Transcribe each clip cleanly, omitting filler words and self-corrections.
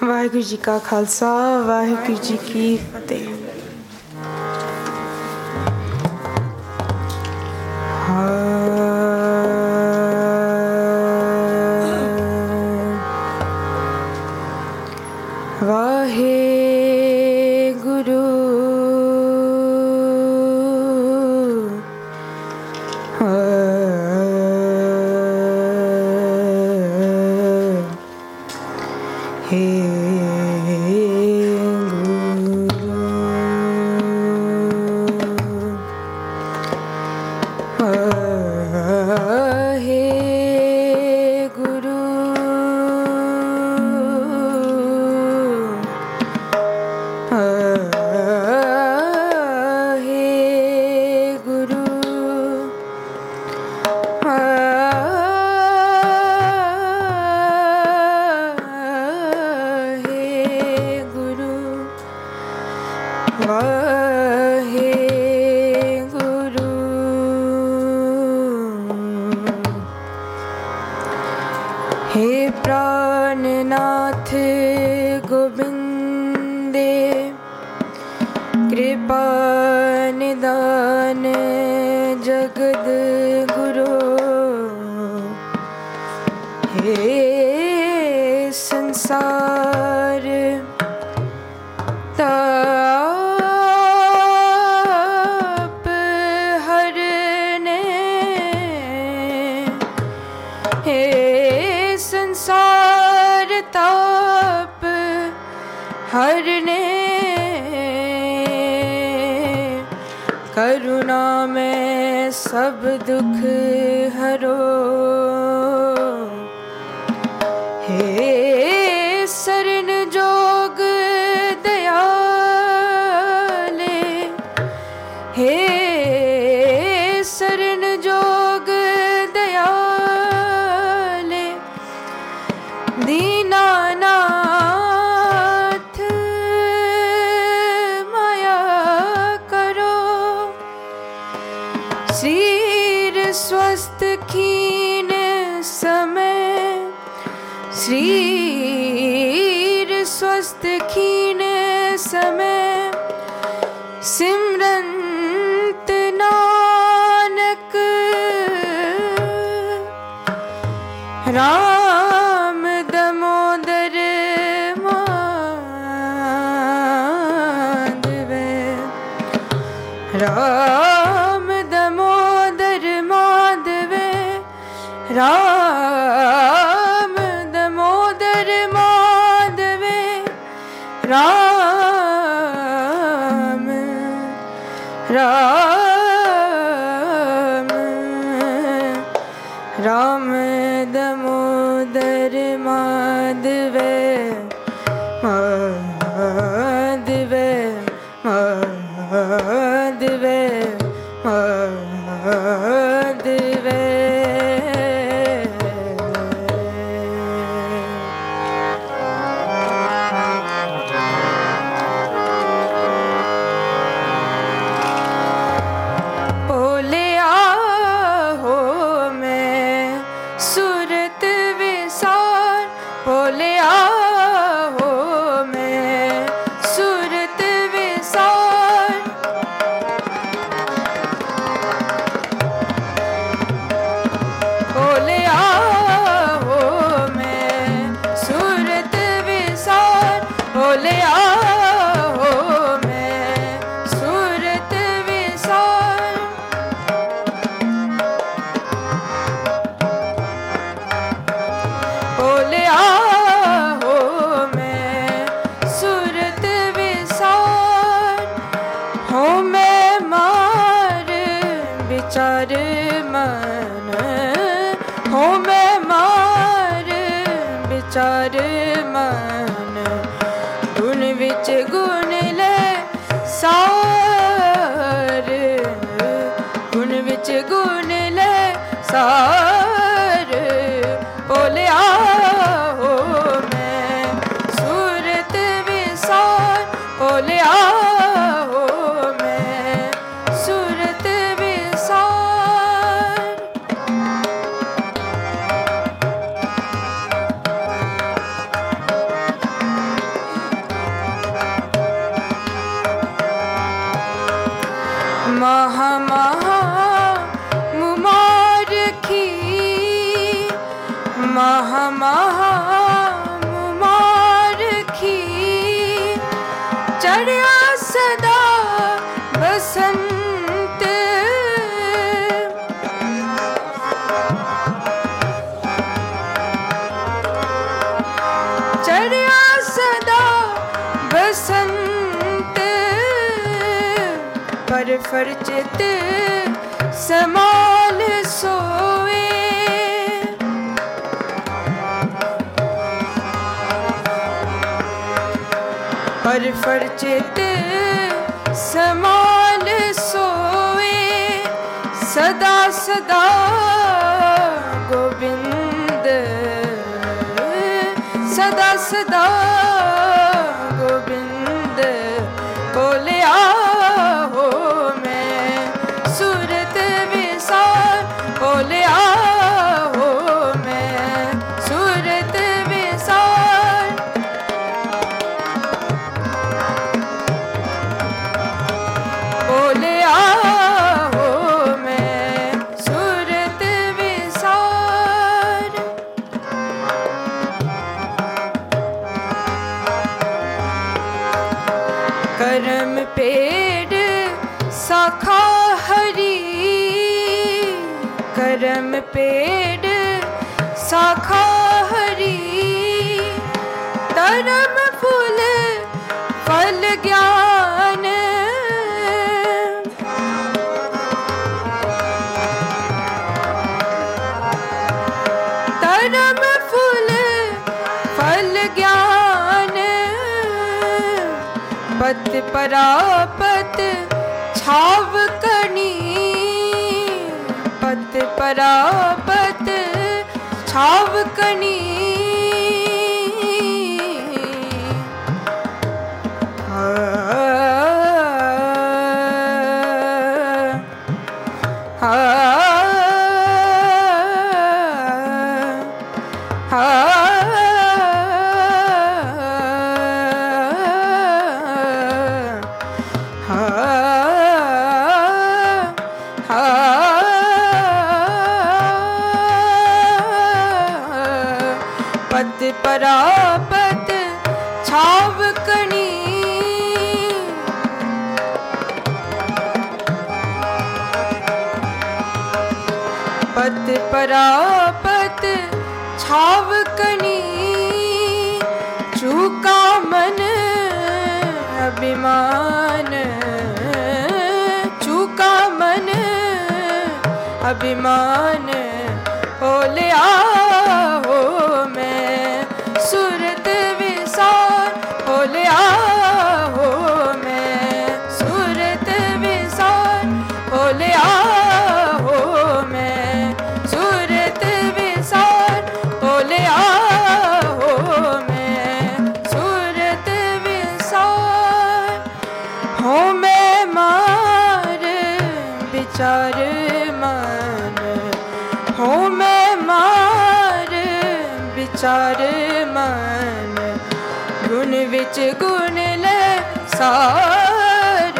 ਵਾਹਿਗੁਰੂ ਜੀ ਕਾ ਖਾਲਸਾ, ਵਾਹਿਗੁਰੂ ਜੀ ਕੀ ਫਤਿਹ। चढ़िया सदा बसंत पर फरचित समाल सोए पर फरचित समाल सोए सदा सदा गोविंद सदा सदा गोविंद बोले आहो मैं सूरत विसार बोले आहो मैं सूरत विसार बोले आहो मैं सूरत विसार करम पेड़ शाखा हरी करम पेड़ शाखा हरी तरम फूल फल ज्ञान तरम फूल फल ज्ञान पत परापत छाव कणी पत परापत छाव कणी पत परापत छाव कणी पत परापत छाव कणी चूका मन अभिमान चूका मन अभिमान बोले आहो मैं सूरत विसार बोले आहो मैं सूरत विसार बोले आहो मैं सूरत विसार बोले आहो मैं सूरत विसार हो मैं मार विचार मन हो मैं मार विचार मन गुण विच गुण ले सार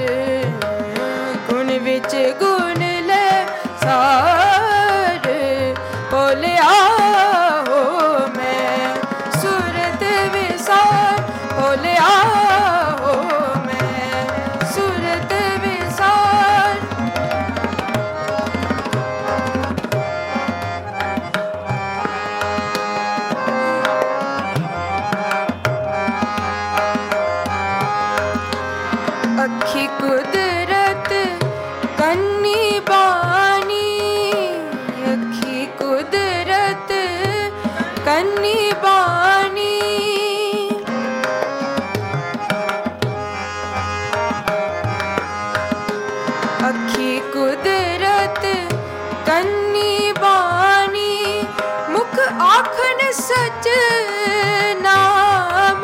गुण विच गुण ले सार बोले आहो मैं सूरत विसार बोले आहो मैं सूरत विसार अखी कुदरत कन्नी बानी अखी कुदरत कन्नी बानी अखी कुदरत कन्नी बानी मुख आखन सच नाम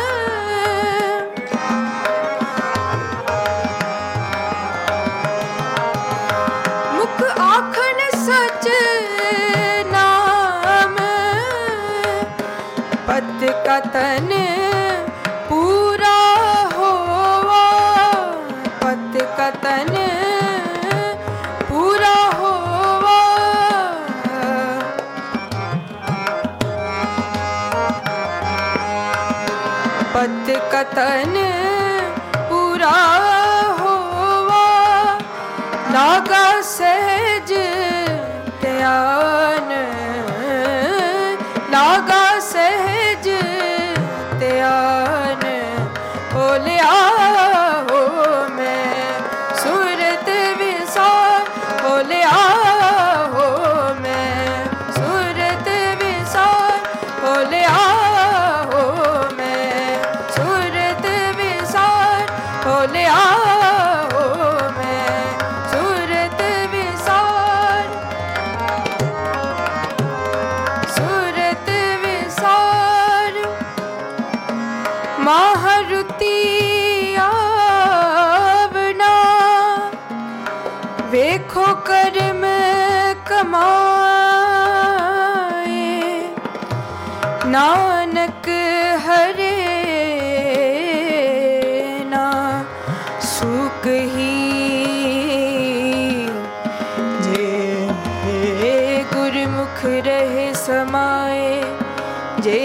आखन सच नाम पत कतन पूरा होवा पत कतन पूरा होवा पत कतन पूरा होवा लागा सहज ध्यान लागा सहज माहरुति आवना वेखो कर्म कमाए नानक हरे ना सुख ही जे गुरमुख रहे समाए जे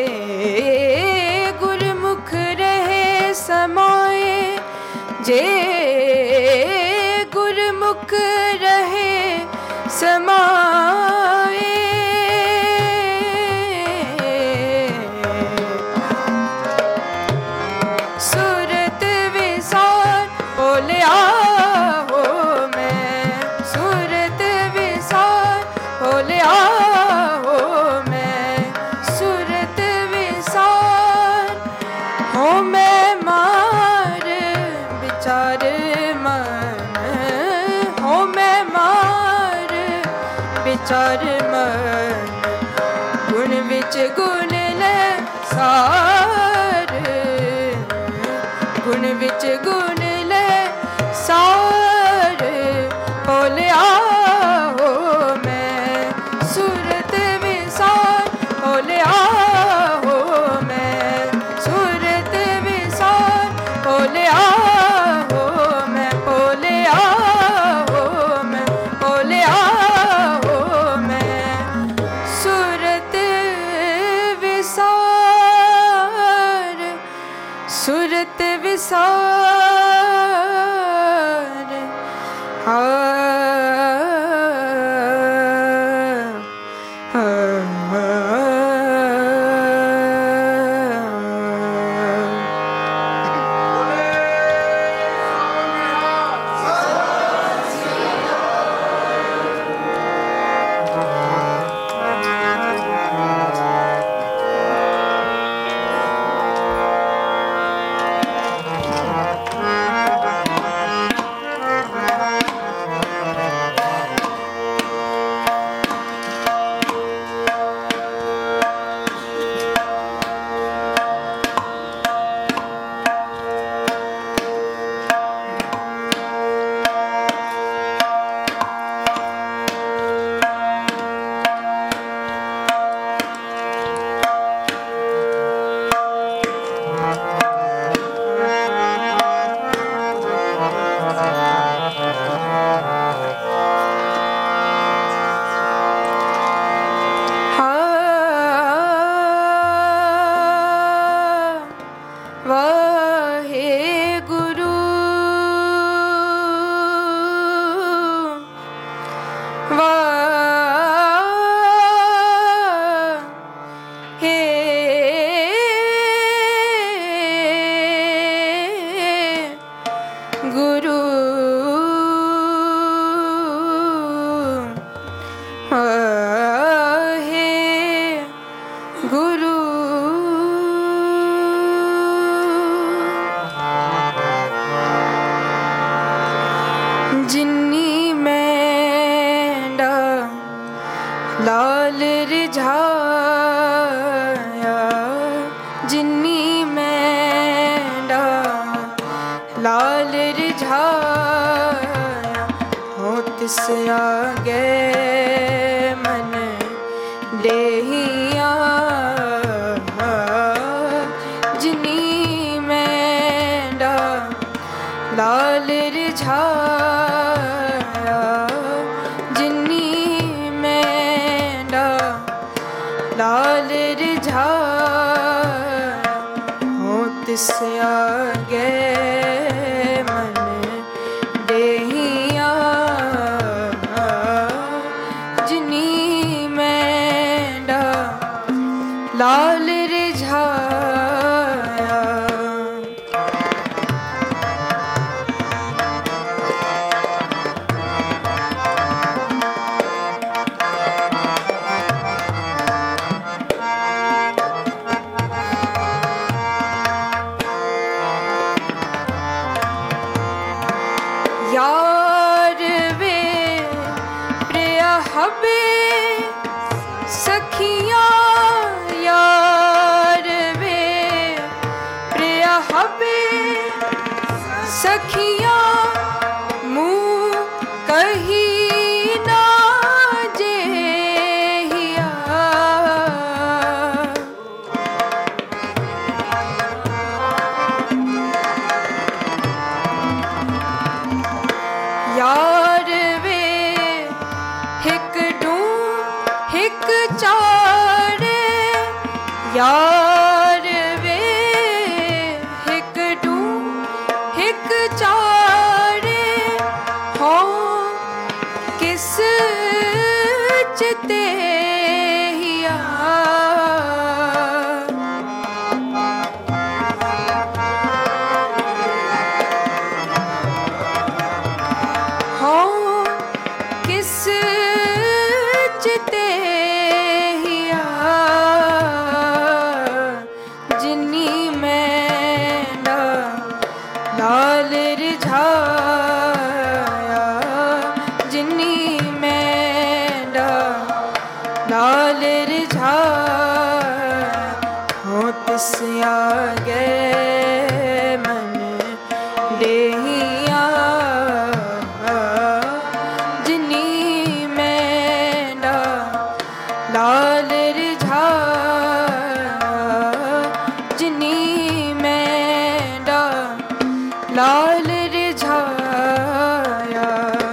गुरमुख रहे समाए जे गुरमुख रहे समाए सूरत विसार बोले आहो मैं सूरत विसार बोले आहो मैं सूरत विसार हो मैं मार विचार मन हो मैं मार विचार मन गुण विच गुण ले सार गुण विच गुण ले सार बोले आहो मैं सूरत विसार बोले आहो मैं सूरत विसार बोले आहो मैं बोले आहो मैं बोले आहो मैं सूरत विसार सूरत विसार लाल रिझाया जिन्नी मैंडा लाल रिझाया हो तिस आगे मन देहिया जिन्नी मैंडा लाल रिझाया जिन्नी मैंडा लाल रिझाया हो तिस आगे मन देहिया जिन्नी मैंडा लाल रिझाया। सखिया मुँह कही ना जेहिया, यार वे हिक डू हिक चारे, यार वे हिक डू हिक चारे, हो किस चिते हिया, हो किस चिते हिया, जिन्नी मैंने लाल रिझाया, जिन्नी मैंने लाल रिझाया, हो तिस आगे मन देहिया, जिन्नी मैंने लाल रिझाया, जिन्नी मैंने लाल रिझाया।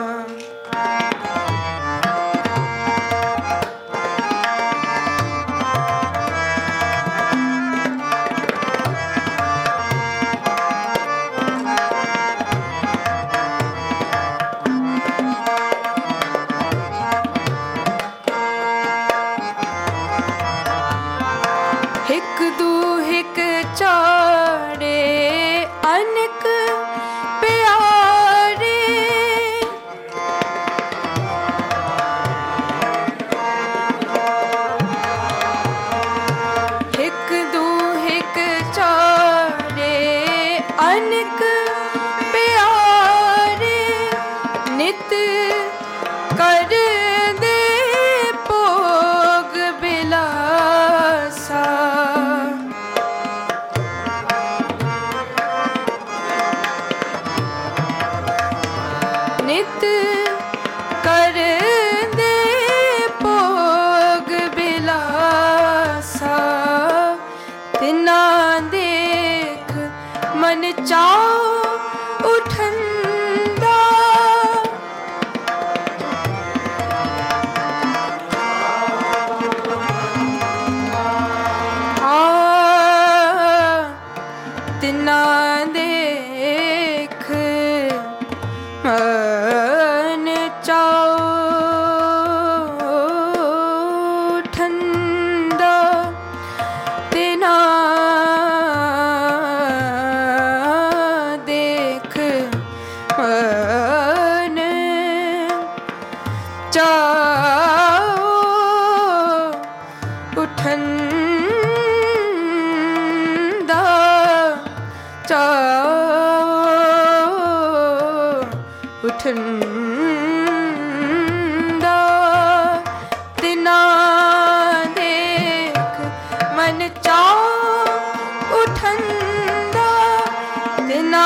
हिक दू हिक चारे अनक प्यारे, हिक दू हिक चारे अनक प्यारे, नित कर दे भोग बिलासा, नित कर दे भोग बिलासा, तिना देख मन चाओ उठंदा, तिना देख मन चाओ ठंडा, तिना देख मन चाओ उठंदा, चाओ उठंदा, तिना देख मन चाओ उठंदा, तिना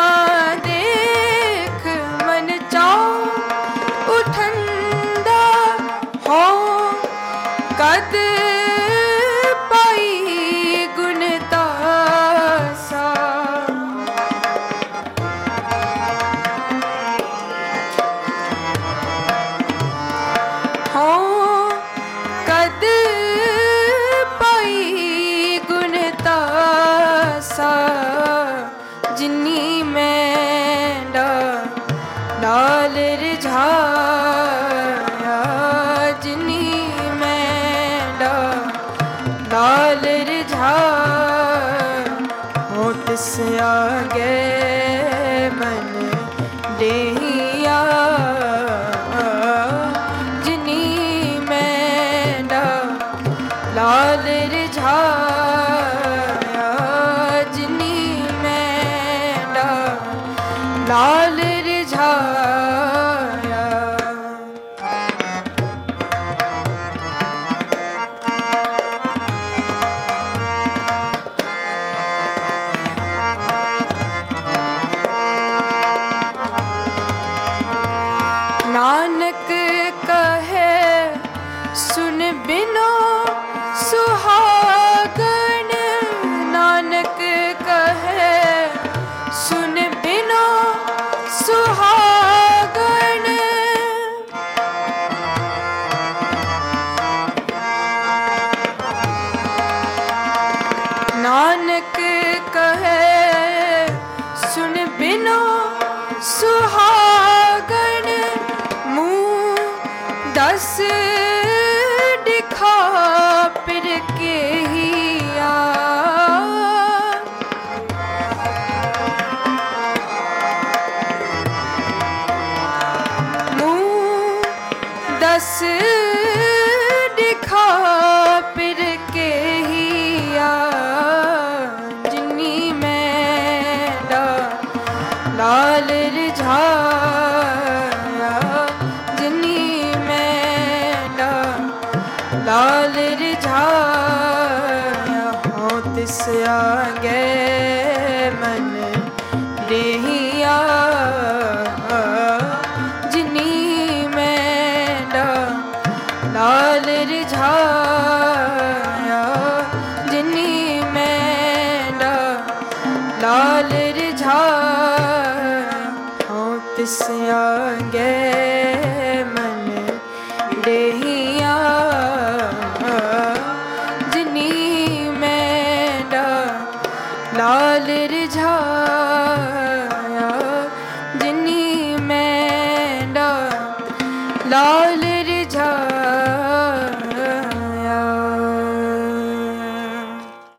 देख मन चाओ उठंदा, हो कद पाई गुणतासा, हो कद पाई गुणतासा, जिन्नी मैंने लाल रिझाया, जिन्नी मैंने लाल रिझाया, हो तिस आगे मन देहिया, जिन्नी मैंने लाल रिझाया, जिन्नी मैंने लाल रिझाया। नानक कहे सुन बिनो सुहागन मुँह दस दिखा फिर के हिया मुँह दस दिखा फिर के हिया जिन्नी मैंडा लाल रिझाया जिन्नी मैंडा लाल रिझाया हों तिस आगे मन देहिया जिन्नी मैंडा लाल रिझाया जिन्नी मैंडा लाल रिझाया हों तिस आगे मन देहिया जिन्नी मैंडा लाल रिझाया